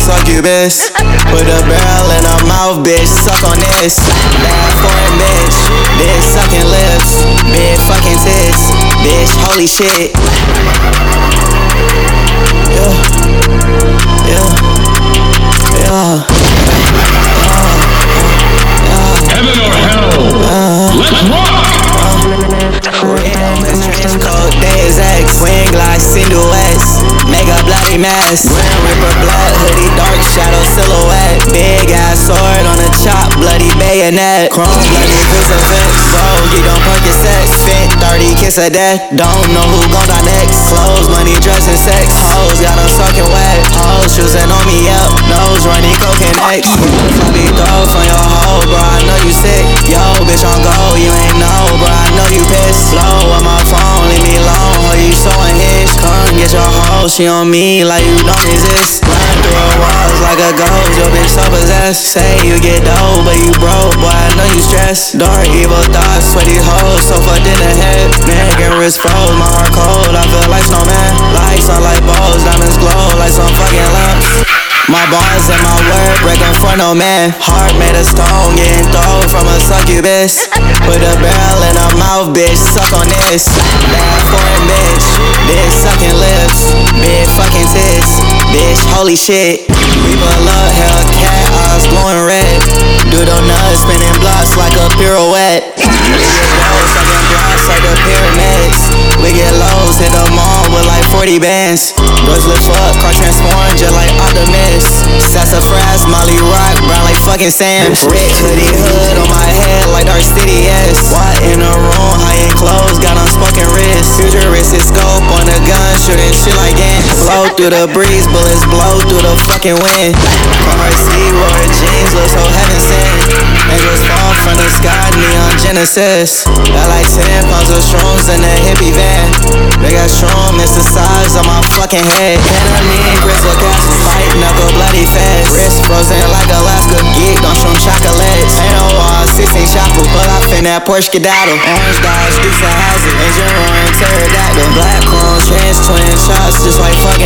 succubus. Put a barrel in her mouth, bitch, suck on this. Bad foreign bitch, bitch sucking lips. Big fucking tits, bitch, holy shit. Yeah, yeah, yeah. Heaven or hell, let's rock! Trench coat, Days X, wing like silhouettes, make a bloody mess. Grim Reaper blood, hoodie, dark shadow silhouette. Big ass sword on a chop, bloody bayonet. Chrome bloody crucifix, bogey don't Percocet. Spent 30, kiss of death, don't know who gon' die next. Clothes, money, dress, and sex. Hoes got them soaking wet. Hoes choosing on me up, nose running cocaine X. Floppy throats on your hoe, bro, I know you sick. Yo, bitch on go, you ain't know, bro, I know you pissed. Slow on my phone, leave me alone, oh, you so unhinged. Come get your hoe, she on me like you don't resist. Run through her walls like a ghost, your bitch so possessed. Say you get dough, but you broke, boy, I know you stressed. Dark evil thoughts, sweaty hoes, so fucked in the head. Neck and wrist froze, my heart cold, I feel like snowman. Lights on like balls, diamonds glow like some fucking lamps. My bars and my word breaking for no man. Heart made of stone, getting thrown from a succubus. Put a barrel in her mouth, bitch, suck on this. Bad foreign bitch, bitch sucking lips. Big fucking tits, bitch, holy shit. We pull up, Hellcat, eyes glowing red. Do the nuts, spinning blocks like a pirouette. We get low, sucking blocks like the pyramids. We get lows, hit the mall with like 40 bands. Doors lift up, car transform just like Optimus. Sassafras, Molly Rock, brown like fucking Sam's. Rich hoodie hood on my head like Dark City S. Watt in a room, high end clothes, got on smoking wrist. Futuristic scope on the gun, shooting shit like ants. Blow through the breeze, bullets blow through the fucking wind. RC, roar jeans, look so heaven sent. Angels fall from the sky, neon Genesis. Got like 10 pounds of shrooms in a hippie van. They got shroom, it's the size of my fucking head. Ketamine, crystal castles, fight, knuckle, bloody fast. Wrist frozen like Alaska, geek on shroom chocolates. Ain't no wall, 16 chapel, pull off in that Porsche skedaddle. Orange Dodge, Dukes of Hazzard, engine roaring, pterodactyl. Black chrome, trans twin shots, just like fuck